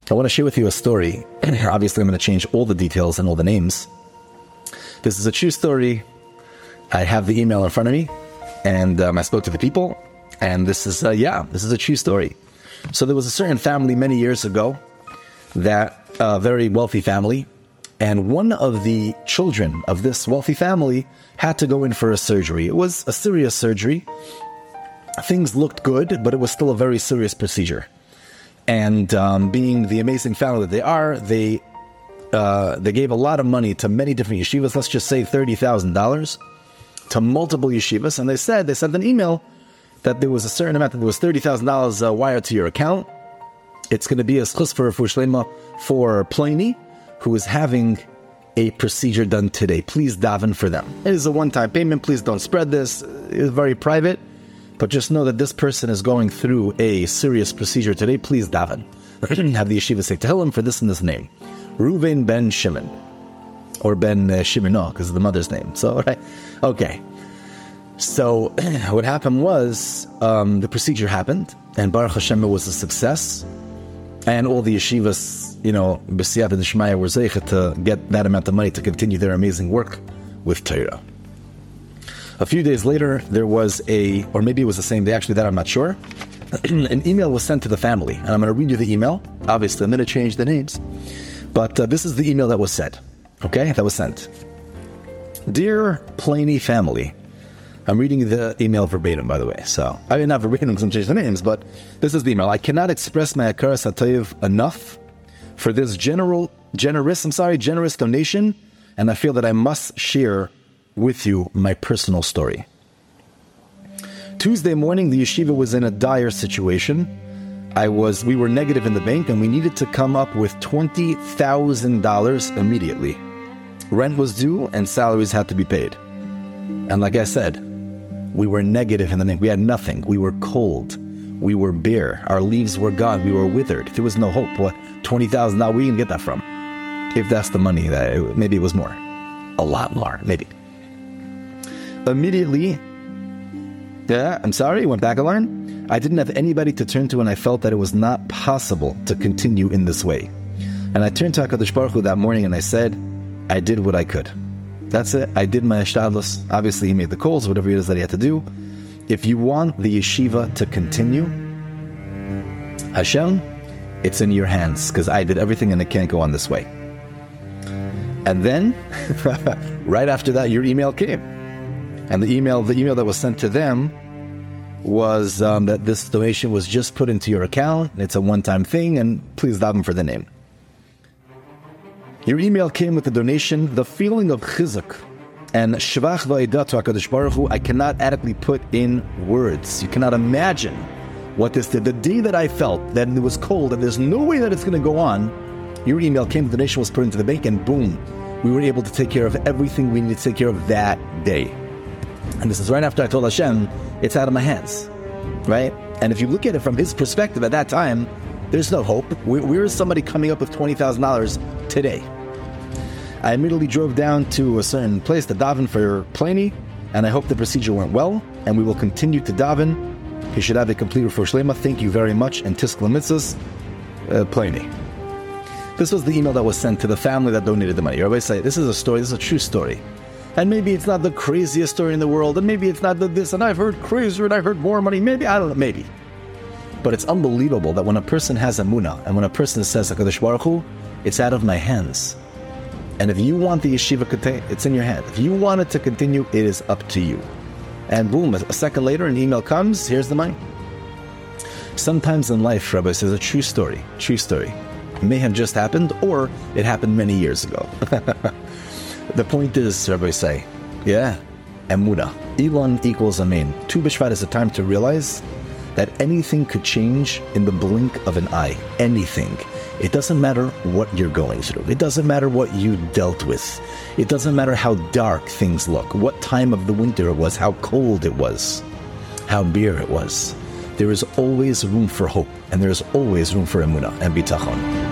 I want to share with you a story. Obviously, I'm going to change all the details and all the names. This is a true story. I have the email in front of me, and I spoke to the people, and this is a true story. So there was a certain family many years ago, that very wealthy family, and one of the children of this wealthy family had to go in for a surgery. It was a serious surgery. Things looked good, but it was still a very serious procedure. And being the amazing family that they are, they gave a lot of money to many different yeshivas. Let's just say $30,000 to multiple yeshivas. And they sent an email that there was a certain amount, that there was $30,000 wired to your account. It's going to be a schus for Shlema for Pliny, who is having a procedure done today. Please daven for them. It is a one-time payment. Please don't spread this. It's very private. But just know that this person is going through a serious procedure today. Please daven. Have the yeshiva say Tehillim for this and this name. Reuven ben Shimon. Or ben Shimon, because of the mother's name. So, right? Okay. So, what happened was, the procedure happened, and Baruch Hashem, it was a success. And all the yeshivas, B'siyata D'Shmaya were zeichet to get that amount of money to continue their amazing work with Torah. A few days later, there was or maybe it was the same day, actually, that I'm not sure. An email was sent to the family, and I'm going to read you the email. Obviously, I'm going to change the names. But this is the email that was sent. Okay? That was sent. Dear Pliny family, I'm reading the email verbatim, by the way. So, I mean, not verbatim because I'm changing the names, but this is the email. I cannot express my akaras hatayiv enough for this generous donation, and I feel that I must share with you my personal story. Tuesday morning, the yeshiva was in a dire situation. We were negative in the bank, and we needed to come up with $20,000 immediately. Rent was due, and salaries had to be paid. And like I said, we were negative in the bank. We had nothing. We were cold. We were bare. Our leaves were gone. We were withered. There was no hope. What? $20,000? Where are you going to get that from? If that's the money, maybe it was more. A lot more, maybe. Immediately, went back a line. I didn't have anybody to turn to, and I felt that it was not possible to continue in this way. And I turned to HaKadosh Baruch Hu that morning and I said, I did what I could. That's it. I did my ishtadlus. Obviously, he made the calls, whatever it is that he had to do. If you want the yeshiva to continue, Hashem, it's in your hands, because I did everything and it can't go on this way. And then, right after that, your email came. And the email that was sent to them was that this donation was just put into your account. It's a one-time thing, and please daven for the name. Your email came with the donation. The feeling of chizuk and shvach v'aidah to HaKadosh Baruch Hu, I cannot adequately put in words. You cannot imagine what this did. The day that I felt that it was cold and there's no way that it's going to go on, your email came, the donation was put into the bank, and boom, we were able to take care of everything we needed to take care of that day. And this is right after I told Hashem, it's out of my hands, right? And if you look at it from his perspective at that time, there's no hope. Where is somebody coming up with $20,000 today? I immediately drove down to a certain place to daven for Pliny, and I hope the procedure went well, and we will continue to daven. He should have a complete refuah shlema. Thank you very much, and tiskla mitzvahs, Pliny. This was the email that was sent to the family that donated the money. Everybody say, this is a story, this is a true story. And maybe it's not the craziest story in the world, and maybe it's not this, and I've heard crazier, and I've heard more money, maybe, I don't know, maybe. But it's unbelievable that when a person has emunah, and when a person says, HaKadosh Baruch Hu, it's out of my hands. And if you want the yeshiva, it's in your hand. If you want it to continue, it is up to you. And boom, a second later, an email comes, here's the money. Sometimes in life, Rabbi says, a true story. It may have just happened, or it happened many years ago. The point is, Rabbi say, emunah. Elon equals amen. Tu B'Shvat is a time to realize that anything could change in the blink of an eye. Anything. It doesn't matter what you're going through. It doesn't matter what you dealt with. It doesn't matter how dark things look, what time of the winter it was, how cold it was, how bare it was. There is always room for hope, and there is always room for emunah and bitachon.